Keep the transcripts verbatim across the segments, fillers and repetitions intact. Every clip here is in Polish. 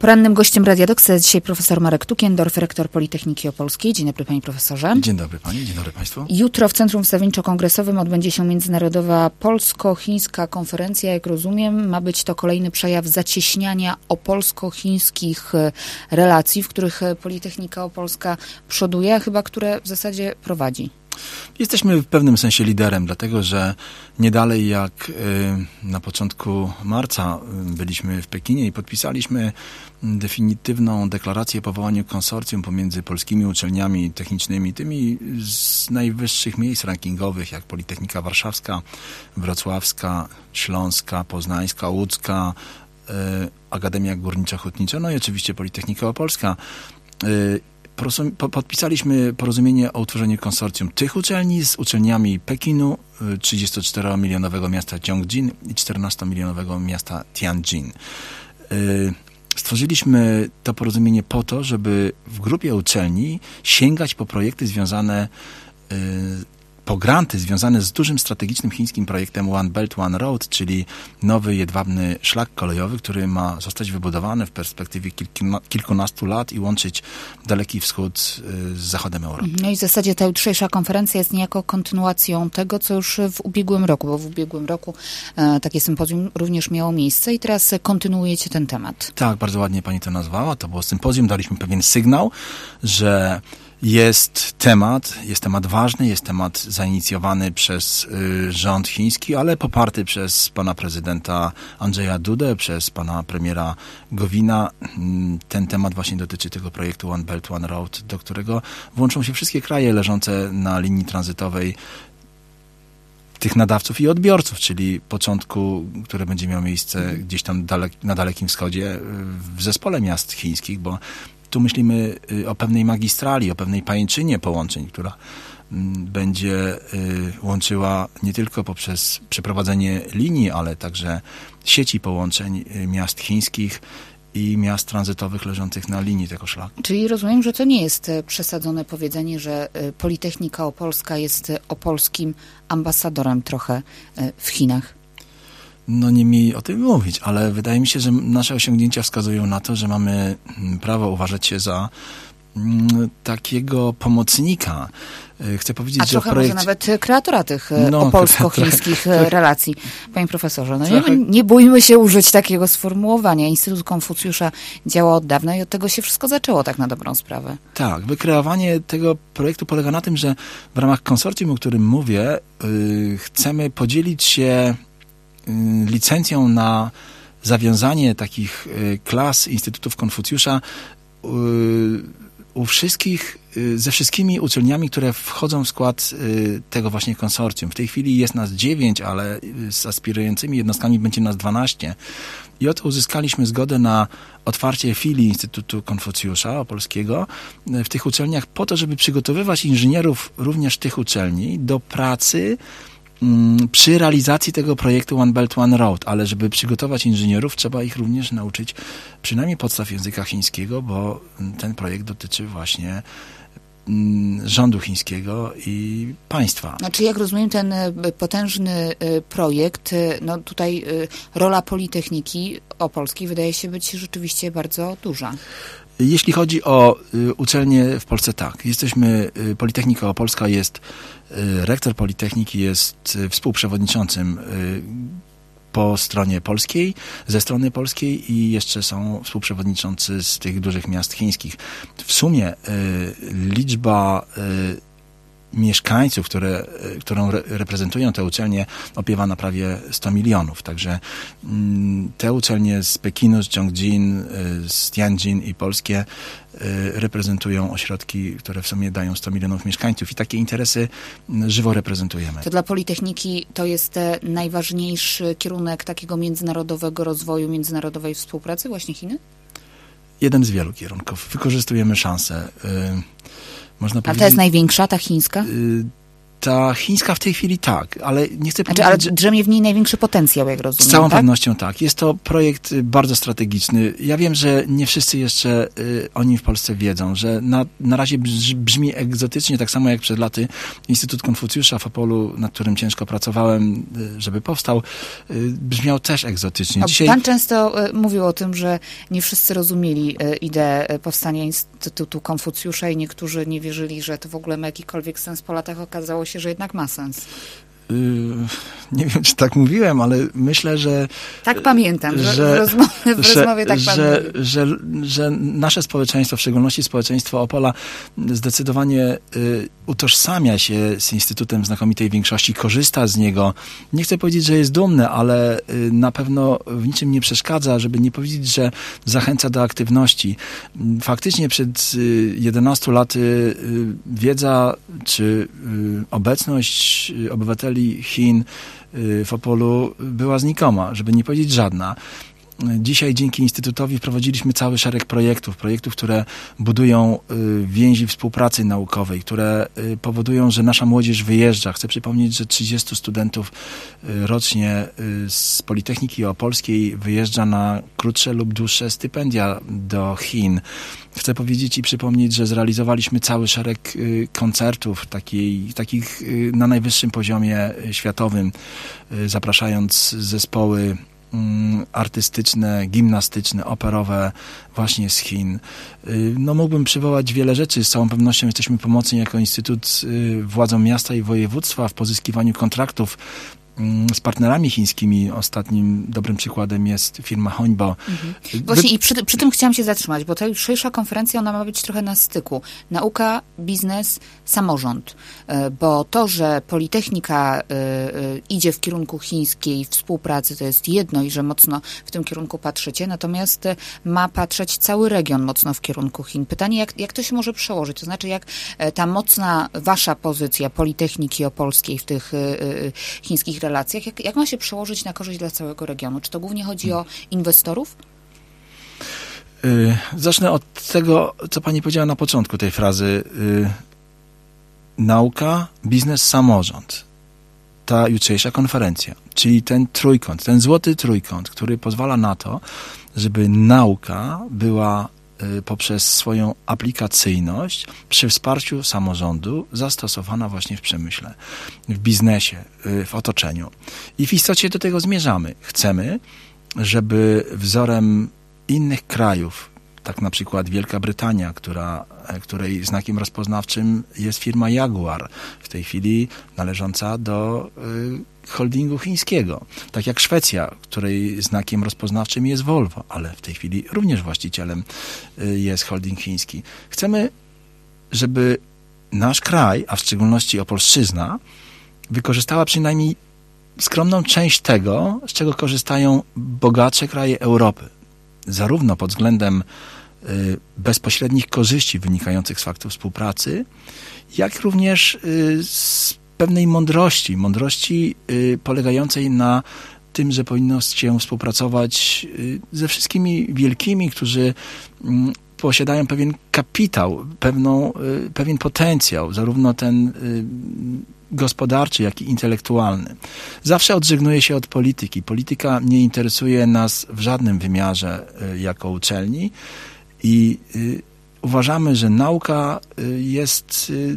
Porannym gościem Radia Doxa jest dzisiaj profesor Marek Tukiendorf, rektor Politechniki Opolskiej. Dzień dobry, panie profesorze. Dzień dobry pani, dzień dobry państwu. Jutro w Centrum Wstawienniczo-Kongresowym odbędzie się międzynarodowa polsko-chińska konferencja. Jak rozumiem, ma być to kolejny przejaw zacieśniania opolsko-chińskich relacji, w których Politechnika Opolska przoduje, a chyba które w zasadzie prowadzi. Jesteśmy w pewnym sensie liderem, dlatego że nie dalej jak y, na początku marca y, byliśmy w Pekinie i podpisaliśmy definitywną deklarację o powołaniu konsorcjum pomiędzy polskimi uczelniami technicznymi, tymi z najwyższych miejsc rankingowych, jak Politechnika Warszawska, Wrocławska, Śląska, Poznańska, Łódzka, y, Akademia Górniczo-Hutnicza, no i oczywiście Politechnika Opolska. Y, Podpisaliśmy porozumienie o utworzeniu konsorcjum tych uczelni z uczelniami Pekinu, trzydziestoczteromilionowego miasta Tianjin i czternastomilionowego miasta Tianjin. Stworzyliśmy to porozumienie po to, żeby w grupie uczelni sięgać po projekty związane po granty związane z dużym strategicznym chińskim projektem One Belt, One Road, czyli nowy jedwabny szlak kolejowy, który ma zostać wybudowany w perspektywie kilkunastu lat i łączyć Daleki Wschód z zachodem Europy. No i w zasadzie ta jutrzejsza konferencja jest niejako kontynuacją tego, co już w ubiegłym roku, bo w ubiegłym roku e, takie sympozjum również miało miejsce i teraz kontynuujecie ten temat. Tak, bardzo ładnie pani to nazwała. To było sympozjum, daliśmy pewien sygnał, że jest temat, jest temat ważny, jest temat zainicjowany przez y, rząd chiński, ale poparty przez pana prezydenta Andrzeja Dudę, przez pana premiera Gowina. Ten temat właśnie dotyczy tego projektu One Belt, One Road, do którego włączą się wszystkie kraje leżące na linii tranzytowej tych nadawców i odbiorców, czyli początku, które będzie miało miejsce gdzieś tam dalek, na Dalekim Wschodzie w zespole miast chińskich, bo tu myślimy o pewnej magistrali, o pewnej pajęczynie połączeń, która będzie łączyła nie tylko poprzez przeprowadzenie linii, ale także sieci połączeń miast chińskich i miast tranzytowych leżących na linii tego szlaku. Czyli rozumiem, że to nie jest przesadzone powiedzenie, że Politechnika Opolska jest opolskim ambasadorem trochę w Chinach. No nie mi o tym mówić, ale wydaje mi się, że nasze osiągnięcia wskazują na to, że mamy prawo uważać się za mm, takiego pomocnika. Chcę powiedzieć, A że trochę projekt... może nawet kreatora tych no, opolsko-chińskich trochę, relacji. Panie profesorze, no trochę... nie, nie bójmy się użyć takiego sformułowania. Instytut Konfucjusza działa od dawna i od tego się wszystko zaczęło, tak na dobrą sprawę. Tak, wykreowanie tego projektu polega na tym, że w ramach konsorcjum, o którym mówię, yy, chcemy podzielić się licencją na zawiązanie takich klas Instytutów Konfucjusza u wszystkich, ze wszystkimi uczelniami, które wchodzą w skład tego właśnie konsorcjum. W tej chwili jest nas dziewięć, ale z aspirującymi jednostkami będzie nas dwanaście. I oto uzyskaliśmy zgodę na otwarcie filii Instytutu Konfucjusza Opolskiego w tych uczelniach po to, żeby przygotowywać inżynierów również tych uczelni do pracy przy realizacji tego projektu One Belt, One Road, ale żeby przygotować inżynierów, trzeba ich również nauczyć przynajmniej podstaw języka chińskiego, bo ten projekt dotyczy właśnie rządu chińskiego i państwa. Znaczy, jak rozumiem, ten potężny projekt, no tutaj rola Politechniki Opolskiej wydaje się być rzeczywiście bardzo duża. Jeśli chodzi o y, uczelnie w Polsce, tak. Jesteśmy, y, Politechnika Opolska jest, y, rektor Politechniki jest y, współprzewodniczącym y, po stronie polskiej, ze strony polskiej i jeszcze są współprzewodniczący z tych dużych miast chińskich. W sumie y, liczba y, mieszkańców, które, którą re, reprezentują te uczelnie, opiewa na prawie sto milionów. Także mm, te uczelnie z Pekinu, z Tianjin, z Tianjin i polskie y, reprezentują ośrodki, które w sumie dają sto milionów mieszkańców i takie interesy żywo reprezentujemy. To dla Politechniki to jest najważniejszy kierunek takiego międzynarodowego rozwoju, międzynarodowej współpracy, właśnie Chiny? Jeden z wielu kierunków. Wykorzystujemy szansę. Y, Można A ta jest największa, ta chińska? Ta chińska w tej chwili tak, ale nie chcę znaczy, powiedzieć, ale że... drzemie w niej największy potencjał, jak rozumiem, Z całą tak? pewnością tak. Jest to projekt bardzo strategiczny. Ja wiem, że nie wszyscy jeszcze y, o nim w Polsce wiedzą, że na, na razie brz, brzmi egzotycznie, tak samo jak przed laty Instytut Konfucjusza w Opolu, nad którym ciężko pracowałem, y, żeby powstał, y, brzmiał też egzotycznie. Dzisiaj... Pan często y, mówił o tym, że nie wszyscy rozumieli y, ideę powstania Instytutu Konfucjusza i niektórzy nie wierzyli, że to w ogóle ma jakikolwiek sens. Po latach okazało się, że jednak ma sens. Nie wiem, czy tak mówiłem, ale myślę, że... Tak pamiętam, że, że w, rozmowie, w że, rozmowie tak pan że, mówił. Że, że nasze społeczeństwo, w szczególności społeczeństwo Opola, zdecydowanie y, utożsamia się z Instytutem w znakomitej większości, korzysta z niego. Nie chcę powiedzieć, że jest dumny, ale y, na pewno w niczym nie przeszkadza, żeby nie powiedzieć, że zachęca do aktywności. Faktycznie przed y, jedenastu laty y, wiedza czy y, obecność obywateli Chin w Opolu była znikoma, żeby nie powiedzieć żadna. Dzisiaj dzięki Instytutowi wprowadziliśmy cały szereg projektów, projektów, które budują więzi współpracy naukowej, które powodują, że nasza młodzież wyjeżdża. Chcę przypomnieć, że trzydziestu studentów rocznie z Politechniki Opolskiej wyjeżdża na krótsze lub dłuższe stypendia do Chin. Chcę powiedzieć i przypomnieć, że zrealizowaliśmy cały szereg koncertów takiej, takich na najwyższym poziomie światowym, zapraszając zespoły artystyczne, gimnastyczne, operowe właśnie z Chin. No mógłbym przywołać wiele rzeczy. Z całą pewnością jesteśmy pomocni jako Instytut władzom miasta i województwa w pozyskiwaniu kontraktów z partnerami chińskimi. Ostatnim dobrym przykładem jest firma Honbo. Mhm. Właśnie By... i przy, przy tym chciałam się zatrzymać, bo ta jutrzejsza konferencja, ona ma być trochę na styku. Nauka, biznes, samorząd. Bo to, że Politechnika idzie w kierunku chińskiej współpracy, to jest jedno i że mocno w tym kierunku patrzycie, natomiast ma patrzeć cały region mocno w kierunku Chin. Pytanie, jak, jak to się może przełożyć? To znaczy, jak ta mocna wasza pozycja Politechniki Opolskiej w tych chińskich relacjach, jak, jak ma się przełożyć na korzyść dla całego regionu? Czy to głównie chodzi o inwestorów? Yy, zacznę od tego, co pani powiedziała na początku tej frazy. Yy, nauka, biznes, samorząd. Ta jutrzejsza konferencja, czyli ten trójkąt, ten złoty trójkąt, który pozwala na to, żeby nauka była poprzez swoją aplikacyjność przy wsparciu samorządu zastosowana właśnie w przemyśle, w biznesie, w otoczeniu. I w istocie do tego zmierzamy. Chcemy, żeby wzorem innych krajów, tak na przykład Wielka Brytania, która, której znakiem rozpoznawczym jest firma Jaguar, w tej chwili należąca do y, holdingu chińskiego. Tak jak Szwecja, której znakiem rozpoznawczym jest Volvo, ale w tej chwili również właścicielem y, jest holding chiński. Chcemy, żeby nasz kraj, a w szczególności Opolszczyzna, wykorzystała przynajmniej skromną część tego, z czego korzystają bogatsze kraje Europy. Zarówno pod względem y, bezpośrednich korzyści wynikających z faktu współpracy, jak również y, z pewnej mądrości, mądrości y, polegającej na tym, że powinno się współpracować y, ze wszystkimi wielkimi, którzy y, posiadają pewien kapitał, pewną, y, pewien potencjał, zarówno ten y, gospodarczy, jak i intelektualny. Zawsze odżegnuje się od polityki. Polityka nie interesuje nas w żadnym wymiarze y, jako uczelni i y, uważamy, że nauka y, jest y,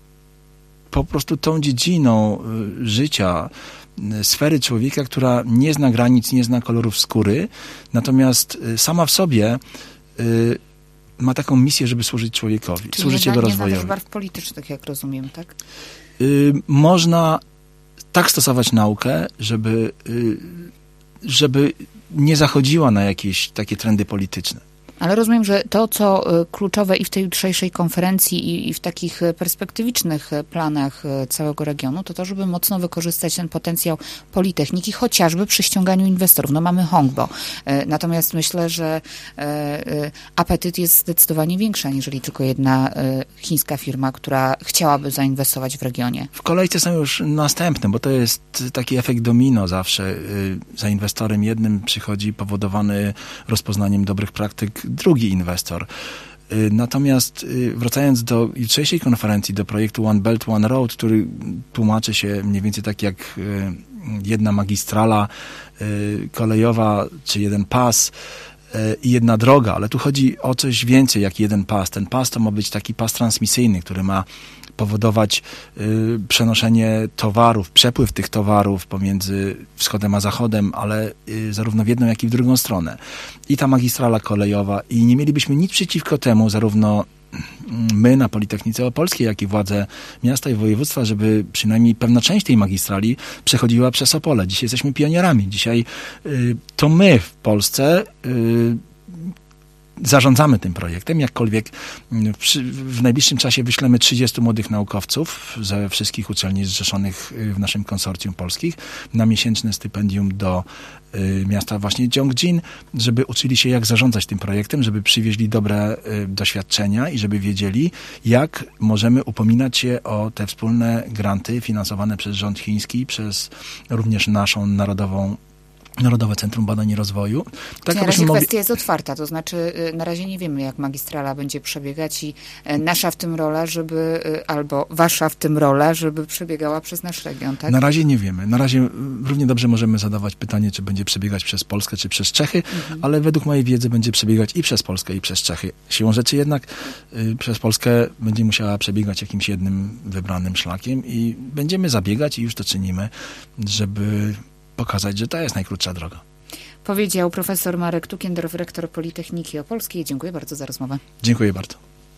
po prostu tą dziedziną y, życia, y, sfery człowieka, która nie zna granic, nie zna kolorów skóry, natomiast y, sama w sobie y, ma taką misję, żeby służyć człowiekowi, czyli służyć nie jego zna, rozwojowi. Nie zna też barw politycznych, jak rozumiem, tak? Y, można tak stosować naukę, żeby, y, żeby nie zachodziła na jakieś takie trendy polityczne. Ale rozumiem, że to, co kluczowe i w tej jutrzejszej konferencji, i, i w takich perspektywicznych planach całego regionu, to to, żeby mocno wykorzystać ten potencjał Politechniki, chociażby przy ściąganiu inwestorów. No mamy Honbo. Natomiast myślę, że apetyt jest zdecydowanie większy, aniżeli tylko jedna chińska firma, która chciałaby zainwestować w regionie. W kolejce są już następne, bo to jest taki efekt domino zawsze. Za inwestorem jednym przychodzi powodowany rozpoznaniem dobrych praktyk drugi inwestor. Natomiast wracając do jutrzejszej konferencji, do projektu One Belt, One Road, który tłumaczy się mniej więcej tak jak jedna magistrala kolejowa, czy jeden pas i jedna droga, ale tu chodzi o coś więcej jak jeden pas. Ten pas to ma być taki pas transmisyjny, który ma powodować y, przenoszenie towarów, przepływ tych towarów pomiędzy wschodem a zachodem, ale y, zarówno w jedną, jak i w drugą stronę. I ta magistrala kolejowa. I nie mielibyśmy nic przeciwko temu, zarówno my na Politechnice Opolskiej, jak i władze miasta i województwa, żeby przynajmniej pewna część tej magistrali przechodziła przez Opole. Dzisiaj jesteśmy pionierami. Dzisiaj y, to my w Polsce y, zarządzamy tym projektem, jakkolwiek w, w najbliższym czasie wyślemy trzydziestu młodych naukowców ze wszystkich uczelni zrzeszonych w naszym konsorcjum polskich na miesięczne stypendium do y, miasta właśnie Gyeongjin, żeby uczyli się, jak zarządzać tym projektem, żeby przywieźli dobre y, doświadczenia i żeby wiedzieli, jak możemy upominać się o te wspólne granty finansowane przez rząd chiński, przez również naszą narodową Narodowe Centrum Badań i Rozwoju. Tak, na razie mogli... kwestia jest otwarta, to znaczy na razie nie wiemy, jak magistrala będzie przebiegać i nasza w tym rola, żeby, albo wasza w tym rola, żeby przebiegała przez nasz region, tak? Na razie nie wiemy. Na razie równie dobrze możemy zadawać pytanie, czy będzie przebiegać przez Polskę, czy przez Czechy, mhm. ale według mojej wiedzy będzie przebiegać i przez Polskę, i przez Czechy. Siłą rzeczy jednak y, przez Polskę będzie musiała przebiegać jakimś jednym wybranym szlakiem i będziemy zabiegać i już to czynimy, żeby pokazać, że to jest najkrótsza droga. Powiedział profesor Marek Tukiendorf, rektor Politechniki Opolskiej. Dziękuję bardzo za rozmowę. Dziękuję bardzo.